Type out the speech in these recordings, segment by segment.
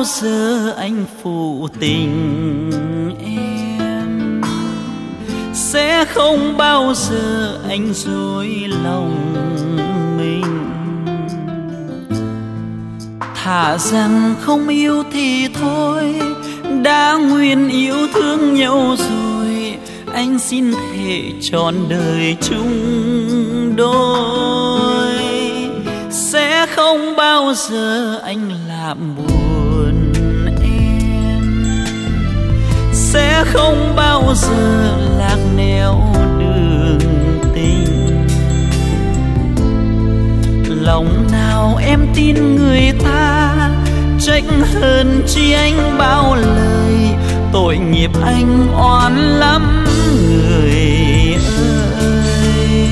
giờ anh phụ tình em, sẽ không bao giờ anh dối lòng mình. Thà rằng không yêu thì thôi, đã nguyện yêu thương nhau rồi, anh xin thề trọn đời chung đôi. Sẽ không bao giờ anh làm buồn em, sẽ không bao giờ lạc nẻo đường tình. Lòng nào em tin người ta, trách hơn chi anh bao lời, tội nghiệp anh oan lắm người ơi.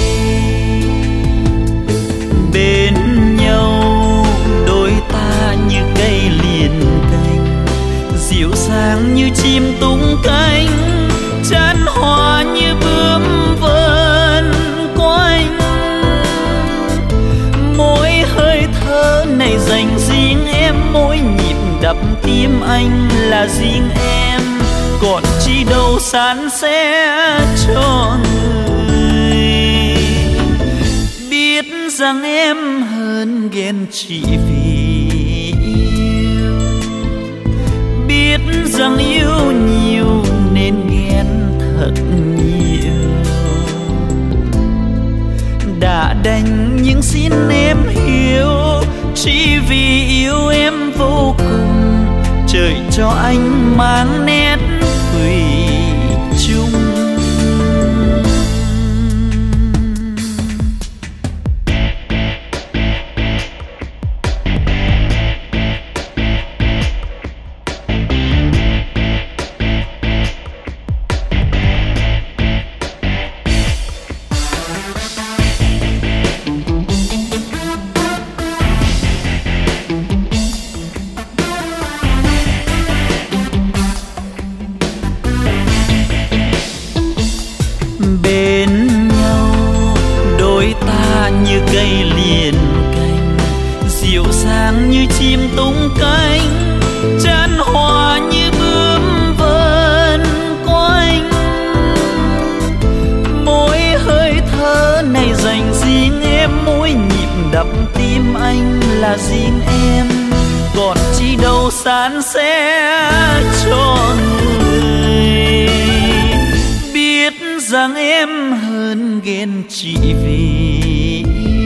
Bên nhau đôi ta như cây liền cành, dịu dàng như chim tung cánh, chân hoa như bướm vờn quanh. Mỗi hơi thở này dành riêng em, mỗi nhịp đập tim anh là riêng em, còn chi đâu san sẻ cho người. Biết rằng em hơn ghen chỉ vì yêu, biết rằng yêu nhiều nên ghen thật nhiều. Đã đành nhưng xin em hiểu, chỉ vì yêu em vô cùng, trời cho anh mang nét thủy chung. Như chim tung cánh, chân hoa như bướm vờn quanh. Mỗi hơi thở này dành riêng em, mỗi nhịp đập tim anh là riêng em, còn chi đâu san sẻ cho người. Biết rằng em hơn ghen chỉ vì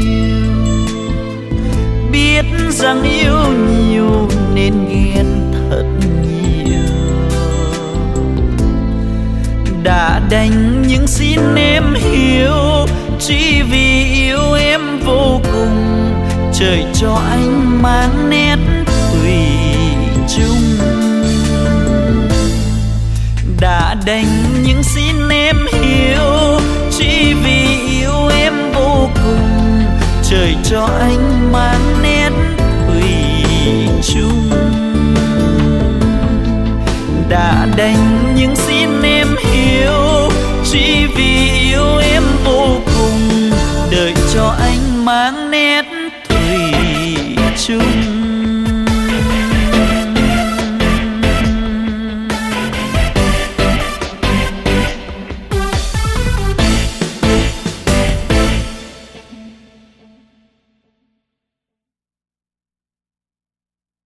biết rằng yêu nhiều nên ghen thật nhiều. Đã đành nhưng xin em hiểu, chỉ vì yêu em vô cùng, trời cho anh mang nét thủy chung. Đã đành nhưng xin em hiểu, chỉ vì yêu em vô cùng, trời cho anh mang nét thủy chung. Đã đành nhưng xin em hiểu, chỉ vì yêu em vô cùng, đời cho anh mang nét thủy chung.